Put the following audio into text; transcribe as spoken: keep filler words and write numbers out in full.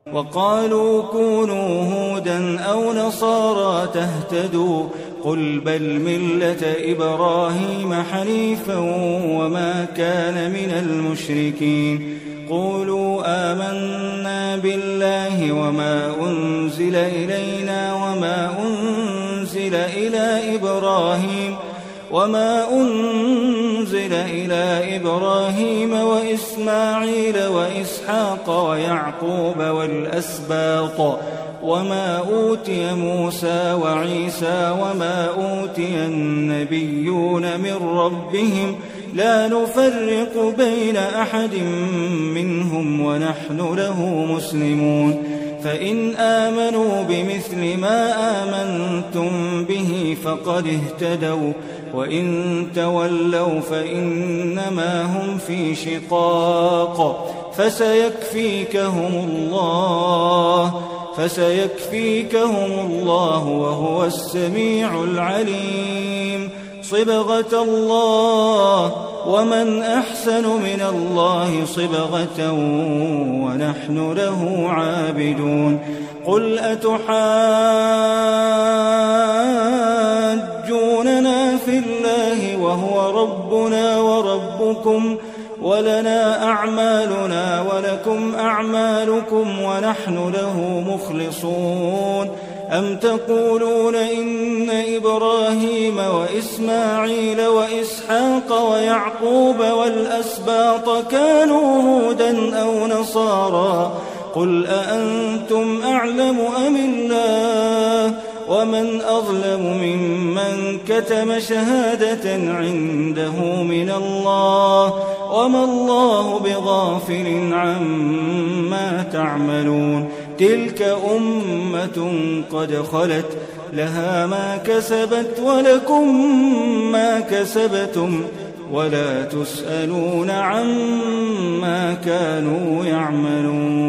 وقالوا كونوا هودا أو نصارى تهتدوا قل بل ملة إبراهيم حنيفا وما كان من المشركين قولوا آمنا بالله وما أنزل إلينا وما أنزل إلى إبراهيم وما أنزل إلى إبراهيم وإسماعيل وإسحاق ويعقوب والأسباط وما أوتي موسى وعيسى وما أوتي النبيون من ربهم لا نفرق بين أحد منهم ونحن له مسلمون فإن آمنوا بمثل ما آمنتم به فقد اهتدوا وإن تولوا فإنما هم في شقاق فسيكفيكهم الله فسيكفيكهم الله وهو السميع العليم صبغة الله ومن أحسن من الله صبغة ونحن له عابدون قل أتحاجوننا في الله وهو ربنا وربكم ولنا أعمالنا ولكم أعمالكم ونحن له مخلصون أم تقولون إن إبراهيم وإسماعيل وإسحاق ويعقوب والأسباط كانوا هودا أو نصارى قل أأنتم أعلم أم الله ومن أظلم ممن كتم شهادة عنده من الله وما الله بغافل عما تعملون تلك أمة قد خلت لها ما كسبت ولكم ما كسبتم ولا تسألون عما كانوا يعملون.